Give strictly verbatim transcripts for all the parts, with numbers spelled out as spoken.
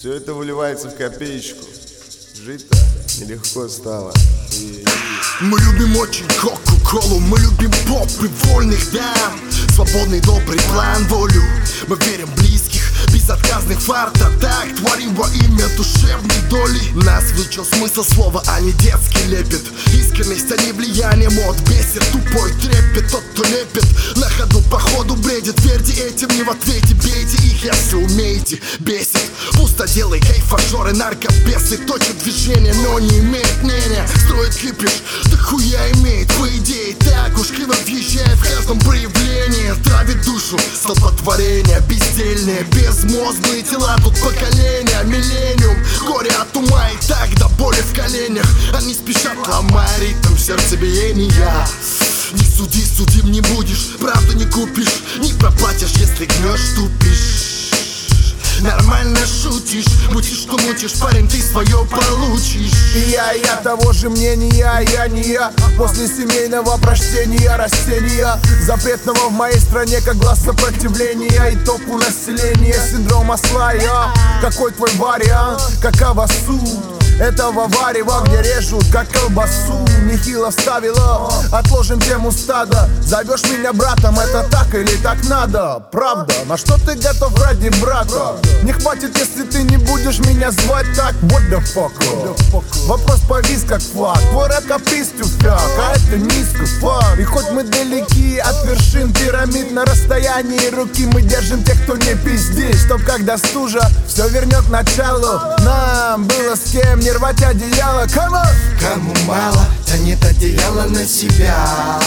Все это выливается в копеечку. Жить-то нелегко стало. И... Мы любим очень кока-колу, мы любим поп и вольных дам. Свободный добрый план, волю. Мы верим в близких, безотказных фарта. Так творим во имя душевной доли. Нас влечет смысл слова, а не детский лепет. Искренность, а не влияние мод бесит. Тупой трепет, тот, кто лепит на ходу, по ходу бредит. Верьте этим, не в ответе, бейте их, если умеете. Бесит, пусто делай кайфажоры, наркобесы. Точат движение, но не имеет мнения. Строит кипиш, да хуя имеет. По идее, так уж криво въезжает в каждом проявлении. Травит душу, столпотворение бездельные, безмозглые тела, тут поколения. Миллениум, горе от ума и так до боли в коленях. Они спешат, ломая ритм сердцебиения. Не суди, судим не будешь, правду не купишь, не проплатишь, если гнешь, тупишь. Нормально шутишь, мутишь, что мутишь, парень, ты свое получишь. И я, и я того же мнения, я не я. После семейного прочтения растения, запретного в моей стране, как глаз сопротивления. И топ у населения синдром осла. Я, какой твой вариант, какова суть этого варева, где режут как колбасу? Нехило вставила, отложим тему стада. Зовешь меня братом, это так или так надо? Правда, на что ты готов ради брата? Не хватит, если ты не будешь меня звать так. What the fuck? Вопрос повис как флаг. Твой рэп каприз тюфяк, а это низко факт. И хоть мы далеки от вершин пирамид, на расстоянии руки мы держим тех, кто не пиздит. Чтоб когда стужа все вернет к началу, нам было с кем не рвать одеяло. Come on! Кому мало, тянет одеяло на себя.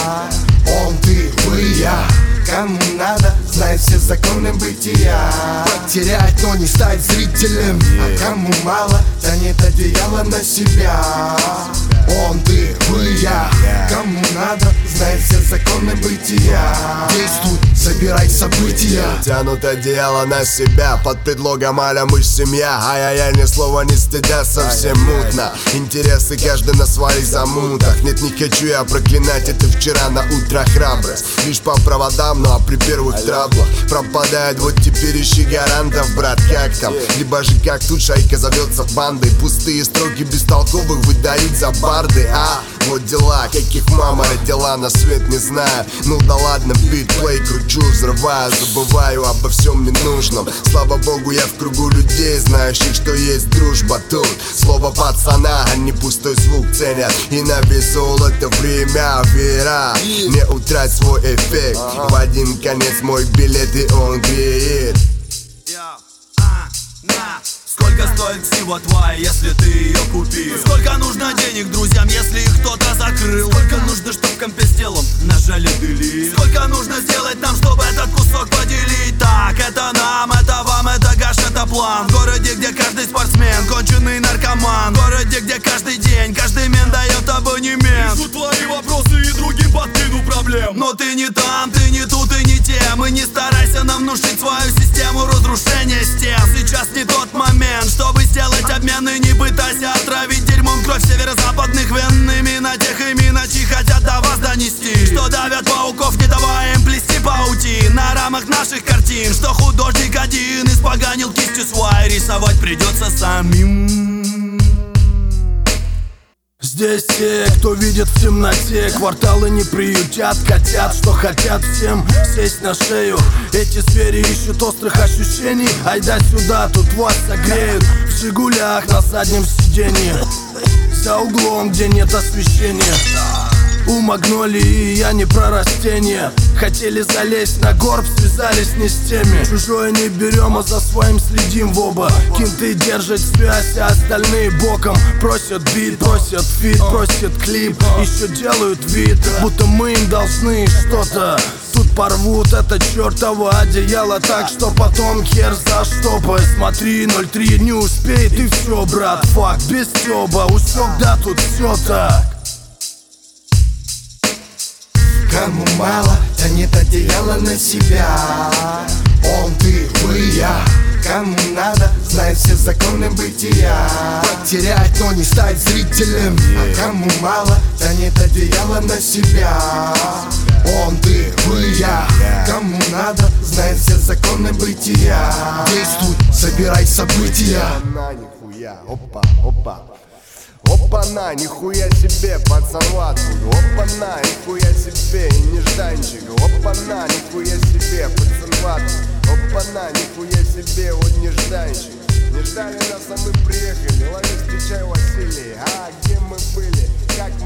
Он, ты, вы, я. Кому надо, знает все законы бытия. Потерять, но не стать зрителем. А кому мало, тянет одеяло на себя. Он, ты, вы, я. Кому надо, знает все законы бытия. Действуй, собирай события. Тянут одеяло на себя под предлогом аля мы семья. Ай-яй-яй, ни слова не стыдя, совсем мутно. Интересы каждый на своих замутах. Нет, не хочу я проклинать, это вчера на утро храбрость. Лишь по проводам, ну а при первых траблах пропадает, вот теперь ищи гарантов, брат, как там? Либо же как тут шайка зовется бандой. Пустые строки бестолковых выдают за барды. А, вот дела, каких мама родила, на свет не знаю. Ну да ладно, битплей кручу, взрываю, забываю обо всем ненужном. Слава богу, я в кругу людей, знающих, что есть дружба тут. Слово пацана, а не пустой звук ценят. И на весу это время, вера. Не утрать свой эффект. В один конец мой билет, и он греет. Сколько стоит всего твоя, если ты ее купил? Сколько нужно денег друзьям, если их кто-то закрыл? Сколько нужно, чтоб в компе с телом нажали делить? Сколько нужно сделать нам, чтобы этот кусок поделить? Так, это нам, это вам, это гаш, это план. В городе, где каждый спортсмен, конченый наркоман. В городе, где каждый день, каждый мент дает абонемент. Решу твои вопросы и другим подкину проблем. Но ты не там, ты не тут и не тем. И не старайся нам внушить свою систему разрушения стен. Сейчас не тот момент, чтобы сделать обмен, и не пытайся отравить дерьмом кровь северо-западных вен. Именно тех именно, чьи хотят до вас донести, что давят пауков, не давая им плести паутин на рамах наших картин. Что художник один испоганил кистью свой, рисовать придется самим. Здесь те, кто видит в темноте, кварталы не приютят котят, что хотят всем сесть на шею. Эти звери ищут острых ощущений. Айда сюда, тут вас согреют. В «Жигулях» на заднем сиденье, за углом, где нет освещения. У магнолии я не про растения. Хотели залезть на горб, связались не с теми. Чужое не берем, а за своим следим в оба. Кенты держат связь, а остальные боком. Просят бит, просят фит, просят клип. Еще делают вид, будто мы им должны что-то. Тут порвут это чертово одеяло так, что потом хер заштопай. Смотри, ноль три не успеет и все, брат, факт. Без стёба, усек, да тут все так. Кому мало, тянет одеяло на себя. Он, ты, вы, я. Кому надо, знает все законы бытия. Потерять, но не стать зрителем. А кому мало, тянет одеяло на себя. Он, ты, вы, я. Кому надо, знает все законы бытия. Действуй, собирай события. На нихуя, опа, опа. Опа-на, нихуя себе, пацан ватку. Опа-на, нихуя себе, и нежданчик. Опа-на, нихуя себе, пацан ватку. Опа-на, нихуя себе, вот нежданчик. Не ждали нас, а мы приехали. Лови, встречай, Василий. А где мы были? Как